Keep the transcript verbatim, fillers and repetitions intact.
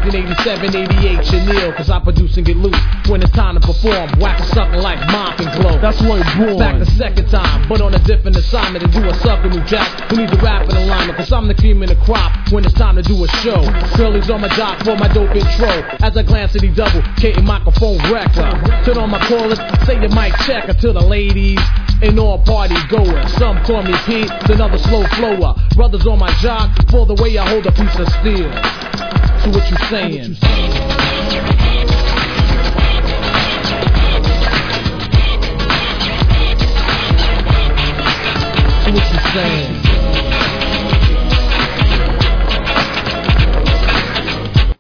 nineteen eighty-seven, eighty-eight, Chanel, cause I produce and get loose when it's time to perform. Whack a sucker like Mop and Glow. That's where you're born. Back the second time, but on a different assignment to do a sucker new jack who needs a rapping alignment, cause I'm the cream in the crop when it's time to do a show. Curly's on my jock for my dope intro. As I glance at the double, K microphone wrecker. Turn on my callers, say your mic check until the ladies and all party goers. Some call me Pete, another slow flower. Brothers on my jock for the way I hold a piece of steel. So what you saying?